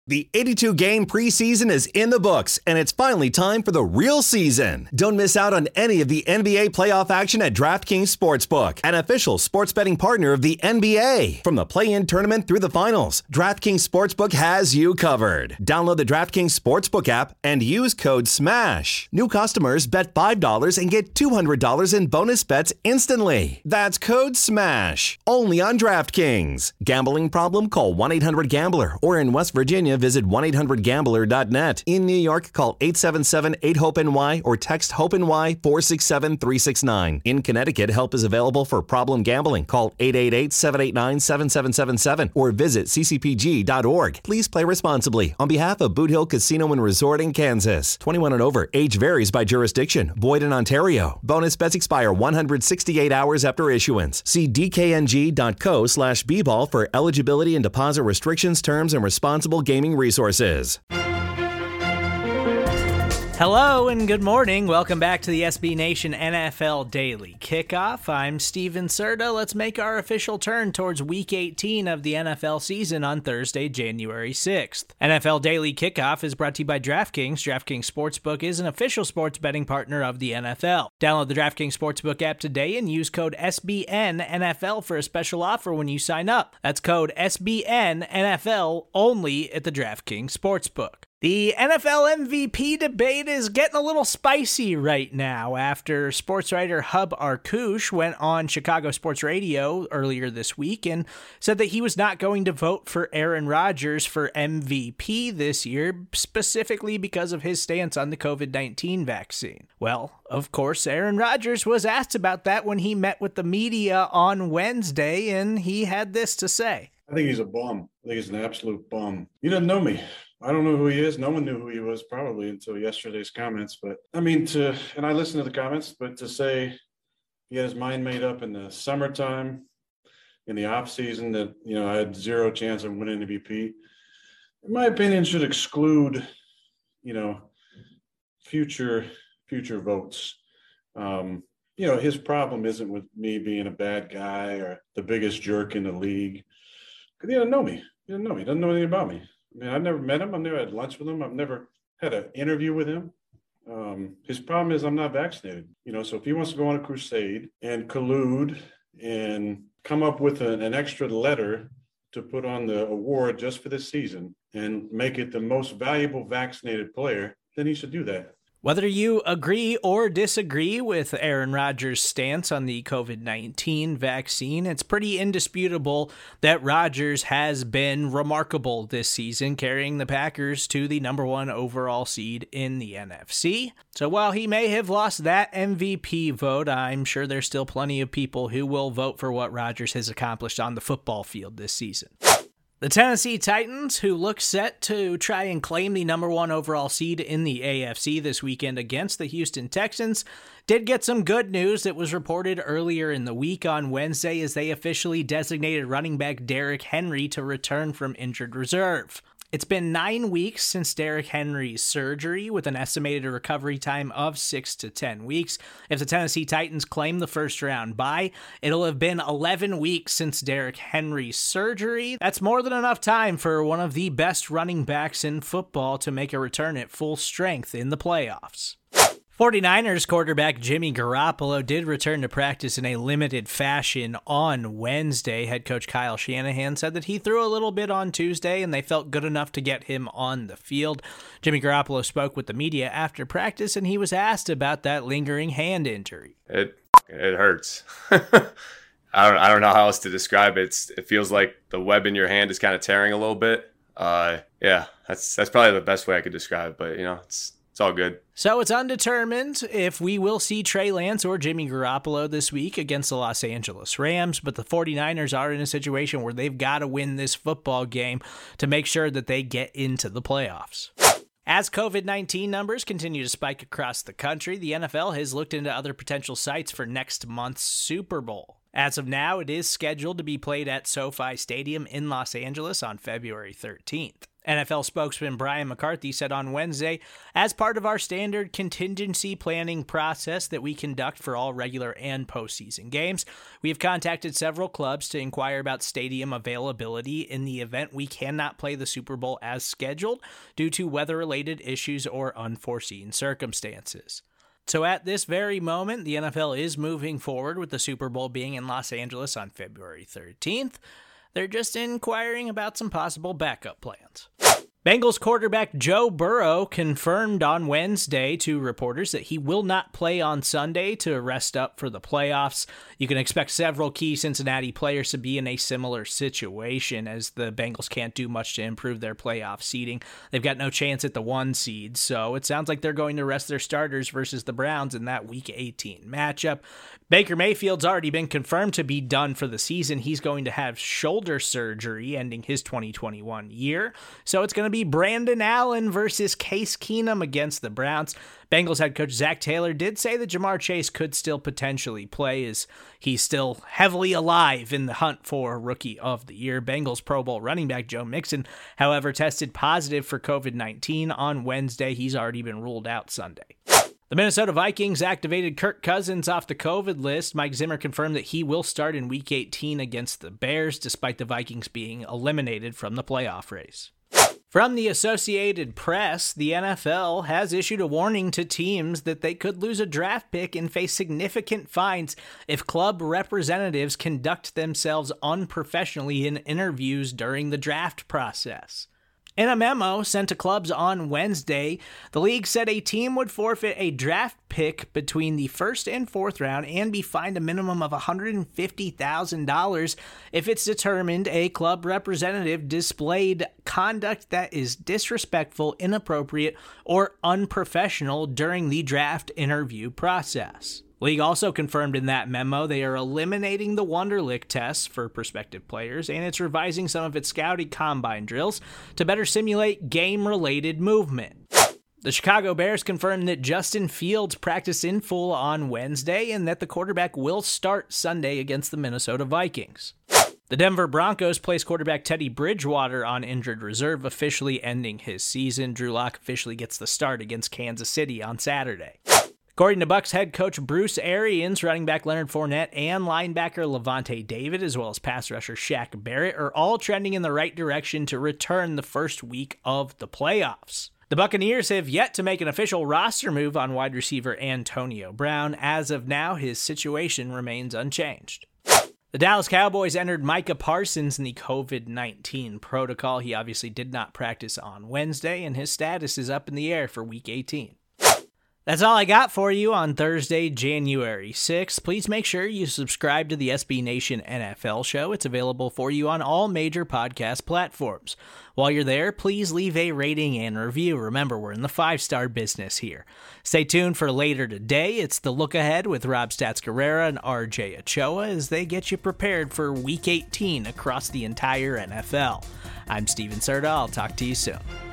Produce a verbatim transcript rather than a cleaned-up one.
The eighty-two game preseason is in the books, and it's finally time for the real season. Don't miss out on any of the N B A playoff action at DraftKings Sportsbook, an official sports betting partner of the N B A. From the play-in tournament through the finals, DraftKings Sportsbook has you covered. Download the DraftKings Sportsbook app and use code SMASH. New customers bet five dollars and get two hundred dollars in bonus bets instantly. That's code SMASH. Only on DraftKings. Gambling problem? Call one eight hundred gambler, or in West Virginia, visit one eight hundred gambler dot net. In New York, call eight seven seven eight hope N Y or text HOPE-NY four six seven three six nine. In Connecticut, help is available for problem gambling. Call eight eight eight seven eight nine seven seven seven seven or visit c c p g dot org. Please play responsibly. On behalf of Boot Hill Casino and Resort in Kansas. twenty-one and over. Age varies by jurisdiction. Void in Ontario. Bonus bets expire one hundred sixty-eight hours after issuance. See d k n g dot co slash b ball for eligibility and deposit restrictions, terms, and responsible gaming resources. Hello and good morning. Welcome back to the S B Nation N F L Daily Kickoff. I'm Steven Serta. Let's make our official turn towards Week eighteen of the N F L season on Thursday, January sixth. N F L Daily Kickoff is brought to you by DraftKings. DraftKings Sportsbook is an official sports betting partner of the N F L. Download the DraftKings Sportsbook app today and use code S B N N F L for a special offer when you sign up. That's code S B N N F L only at the DraftKings Sportsbook. The N F L M V P debate is getting a little spicy right now after sports writer Hub Arkush went on Chicago Sports Radio earlier this week and said that he was not going to vote for Aaron Rodgers for M V P this year, specifically because of his stance on the covid nineteen vaccine. Well, of course, Aaron Rodgers was asked about that when he met with the media on Wednesday, and he had this to say. I think he's a bum. I think he's an absolute bum. He doesn't know me. I don't know who he is. No one knew who he was probably until yesterday's comments. But I mean, to, and I listened to the comments, but to say he had his mind made up in the summertime, in the off season, that, you know, I had zero chance of winning M V P, in my opinion, should exclude, you know, future, future votes. Um, you know, his problem isn't with me being a bad guy or the biggest jerk in the league. Because he doesn't know me. He doesn't know me. He doesn't know anything about me. I mean, I've never met him. I've never had lunch with him. I've never had an interview with him. Um, his problem is I'm not vaccinated. You know, so if he wants to go on a crusade and collude and come up with an, an extra letter to put on the award just for this season and make it the most valuable vaccinated player, then he should do that. Whether you agree or disagree with Aaron Rodgers' stance on the covid nineteen vaccine, it's pretty indisputable that Rodgers has been remarkable this season, carrying the Packers to the number one overall seed in the N F C. So while he may have lost that M V P vote, I'm sure there's still plenty of people who will vote for what Rodgers has accomplished on the football field this season. The Tennessee Titans, who look set to try and claim the number one overall seed in the A F C this weekend against the Houston Texans, did get some good news that was reported earlier in the week on Wednesday as they officially designated running back Derrick Henry to return from injured reserve. It's been nine weeks since Derrick Henry's surgery, with an estimated recovery time of six to ten weeks. If the Tennessee Titans claim the first round bye, it'll have been eleven weeks since Derrick Henry's surgery. That's more than enough time for one of the best running backs in football to make a return at full strength in the playoffs. forty-niners quarterback Jimmy Garoppolo did return to practice in a limited fashion on Wednesday. Head coach Kyle Shanahan said that he threw a little bit on Tuesday and they felt good enough to get him on the field. Jimmy Garoppolo spoke with the media after practice and he was asked about that lingering hand injury. It it hurts. I don't I don't know how else to describe it. It's, it feels like the web in your hand is kind of tearing a little bit. Uh, yeah, that's that's probably the best way I could describe it. But you know, it's It's all good. So it's undetermined if we will see Trey Lance or Jimmy Garoppolo this week against the Los Angeles Rams, but the forty-niners are in a situation where they've got to win this football game to make sure that they get into the playoffs. As covid nineteen numbers continue to spike across the country, the N F L has looked into other potential sites for next month's Super Bowl. As of now, it is scheduled to be played at SoFi Stadium in Los Angeles on February thirteenth. N F L spokesman Brian McCarthy said on Wednesday, as part of our standard contingency planning process that we conduct for all regular and postseason games, we have contacted several clubs to inquire about stadium availability in the event we cannot play the Super Bowl as scheduled due to weather-related issues or unforeseen circumstances. So at this very moment, the N F L is moving forward with the Super Bowl being in Los Angeles on February thirteenth. They're just inquiring about some possible backup plans. Bengals quarterback Joe Burrow confirmed on Wednesday to reporters that he will not play on Sunday to rest up for the playoffs. You can expect several key Cincinnati players to be in a similar situation, as the Bengals can't do much to improve their playoff seeding. They've got no chance at the one seed, so it sounds like they're going to rest their starters versus the Browns in that Week eighteen matchup. Baker Mayfield's already been confirmed to be done for the season. He's going to have shoulder surgery ending his twenty twenty-one year, so it's going to be Brandon Allen versus Case Keenum against the Browns. Bengals head coach Zach Taylor did say that Jamar Chase could still potentially play, as he's still heavily alive in the hunt for Rookie of the Year. Bengals Pro Bowl running back Joe Mixon, however, tested positive for covid nineteen on Wednesday. He's already been ruled out Sunday. The Minnesota Vikings activated Kirk Cousins off the COVID list. Mike Zimmer confirmed that he will start in Week eighteen against the Bears, despite the Vikings being eliminated from the playoff race. From the Associated Press, the N F L has issued a warning to teams that they could lose a draft pick and face significant fines if club representatives conduct themselves unprofessionally in interviews during the draft process. In a memo sent to clubs on Wednesday, the league said a team would forfeit a draft pick between the first and fourth round and be fined a minimum of one hundred fifty thousand dollars if it's determined a club representative displayed conduct that is disrespectful, inappropriate, or unprofessional during the draft interview process. League also confirmed in that memo they are eliminating the Wonderlic tests for prospective players, and it's revising some of its scouting combine drills to better simulate game-related movement. The Chicago Bears confirmed that Justin Fields practiced in full on Wednesday and that the quarterback will start Sunday against the Minnesota Vikings. The Denver Broncos placed quarterback Teddy Bridgewater on injured reserve, officially ending his season. Drew Lock officially gets the start against Kansas City on Saturday. According to Bucs head coach Bruce Arians, running back Leonard Fournette and linebacker Levante David, as well as pass rusher Shaq Barrett, are all trending in the right direction to return the first week of the playoffs. The Buccaneers have yet to make an official roster move on wide receiver Antonio Brown. As of now, his situation remains unchanged. The Dallas Cowboys entered Micah Parsons in the covid nineteen protocol. He obviously did not practice on Wednesday, and his status is up in the air for Week eighteen. That's all I got for you on Thursday, January sixth. Please make sure you subscribe to the S B Nation N F L show. It's available for you on all major podcast platforms. While you're there, please leave a rating and review. Remember, we're in the five-star business here. Stay tuned for later today. It's The Look Ahead with Rob Stats Guerrera and R J Ochoa as they get you prepared for Week eighteen across the entire N F L. I'm Steven Serta. I'll talk to you soon.